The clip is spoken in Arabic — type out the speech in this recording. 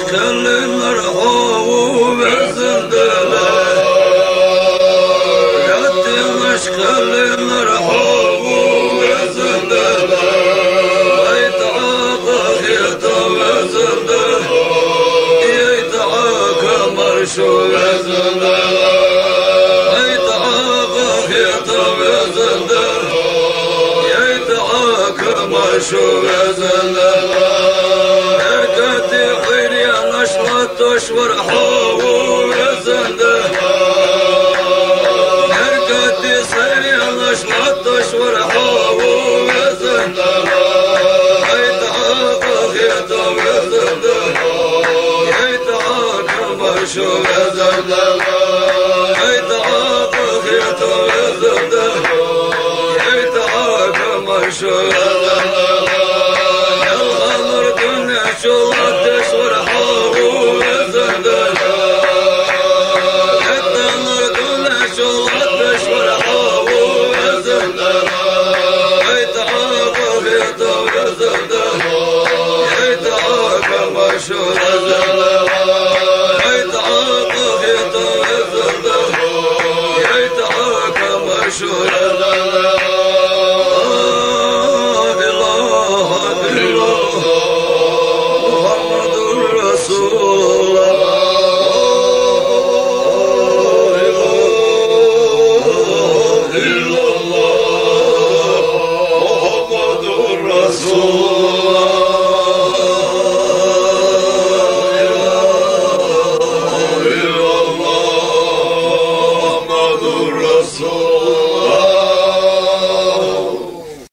aşkınlar havu vezindeler. Yattin aşkınlar havu vezindeler. Aytaqa hita vezindeler. Aytaqa marşu vezindeler. Aytaqa hita vezindeler. Aytaqa marşu vezindeler. تشور حاو وزنده هركتي صيري الله ما تشور حاو وزنده هيت عاقه يتم وزنده هيت عاقه مرشو وزنده هيت عاقه يتم وزنده هيت عاقه مرشو وزنده الغمر دنيا شولا تشور حاو Rasul